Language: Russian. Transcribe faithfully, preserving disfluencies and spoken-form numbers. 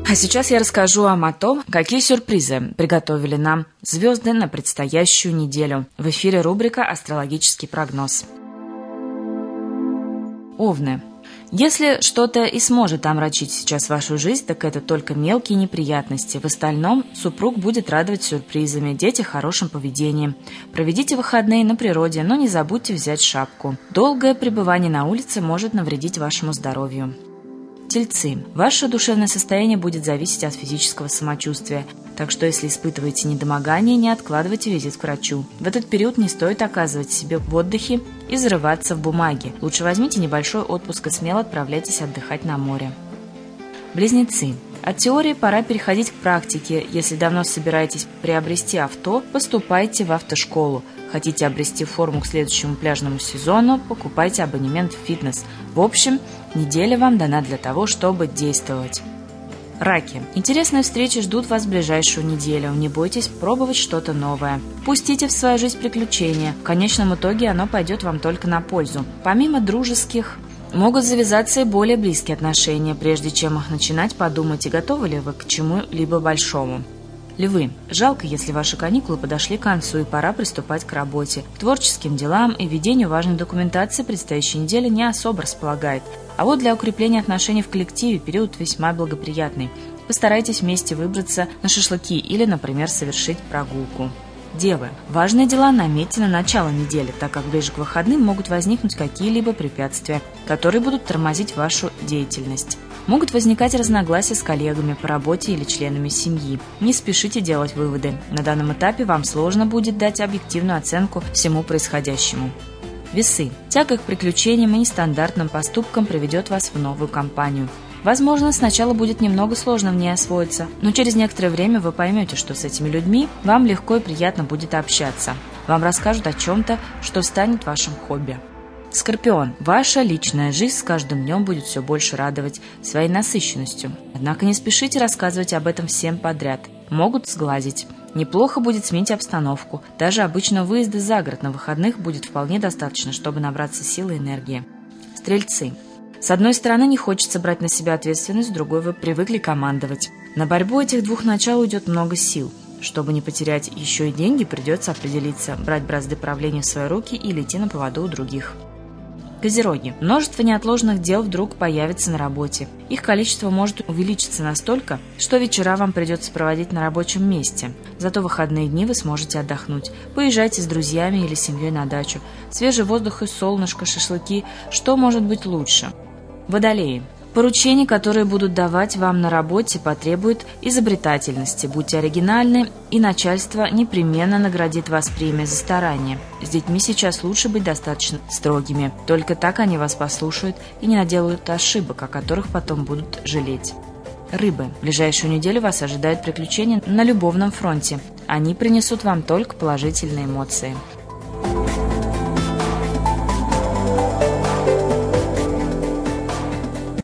А сейчас я расскажу вам о том, какие сюрпризы приготовили нам звезды на предстоящую неделю. В эфире рубрика «Астрологический прогноз». Овны. Если что-то и сможет омрачить сейчас вашу жизнь, так это только мелкие неприятности. В остальном супруг будет радовать сюрпризами, дети хорошим поведением. Проведите выходные на природе, но не забудьте взять шапку. Долгое пребывание на улице может навредить вашему здоровью. Тельцы. Ваше душевное состояние будет зависеть от физического самочувствия, так что если испытываете недомогание, не откладывайте визит к врачу. В этот период не стоит оказывать себе в отдыхе и зарываться в бумаги. Лучше возьмите небольшой отпуск и смело отправляйтесь отдыхать на море. Близнецы. От теории пора переходить к практике. Если давно собираетесь приобрести авто, поступайте в автошколу. Хотите обрести форму к следующему пляжному сезону, покупайте абонемент в фитнес. В общем, неделя вам дана для того, чтобы действовать. Раки. Интересные встречи ждут вас в ближайшую неделю. Не бойтесь пробовать что-то новое. Пустите в свою жизнь приключения. В конечном итоге оно пойдет вам только на пользу. Помимо дружеских, могут завязаться и более близкие отношения. Прежде чем их начинать, подумайте, готовы ли вы к чему-либо большому. Львы. Жалко, если ваши каникулы подошли к концу и пора приступать к работе. К творческим делам и ведению важной документации предстоящей недели не особо располагает. А вот для укрепления отношений в коллективе период весьма благоприятный. Постарайтесь вместе выбраться на шашлыки или, например, совершить прогулку. Девы. Важные дела наметьте на начало недели, так как ближе к выходным могут возникнуть какие-либо препятствия, которые будут тормозить вашу деятельность. Могут возникать разногласия с коллегами по работе или членами семьи. Не спешите делать выводы. На данном этапе вам сложно будет дать объективную оценку всему происходящему. Весы. Тяга к приключениям и нестандартным поступкам приведет вас в новую компанию. Возможно, сначала будет немного сложно в ней освоиться, но через некоторое время вы поймете, что с этими людьми вам легко и приятно будет общаться. Вам расскажут о чем-то, что станет вашим хобби. Скорпион. Ваша личная жизнь с каждым днем будет все больше радовать своей насыщенностью. Однако не спешите рассказывать об этом всем подряд. Могут сглазить. Неплохо будет сменить обстановку. Даже обычно выезда за город на выходных будет вполне достаточно, чтобы набраться сил и энергии. Стрельцы. С одной стороны, не хочется брать на себя ответственность, с другой вы привыкли командовать. На борьбу этих двух начал уйдет много сил. Чтобы не потерять еще и деньги, придется определиться, брать бразды правления в свои руки или идти на поводу у других. Козероги. Множество неотложных дел вдруг появится на работе. Их количество может увеличиться настолько, что вечера вам придется проводить на рабочем месте. Зато в выходные дни вы сможете отдохнуть. Поезжайте с друзьями или семьей на дачу. Свежий воздух и солнышко, шашлыки. Что может быть лучше? Водолеи. Поручения, которые будут давать вам на работе, потребуют изобретательности. Будьте оригинальны, и начальство непременно наградит вас премией за старание. С детьми сейчас лучше быть достаточно строгими. Только так они вас послушают и не наделают ошибок, о которых потом будут жалеть. Рыбы. В ближайшую неделю вас ожидают приключения на любовном фронте. Они принесут вам только положительные эмоции.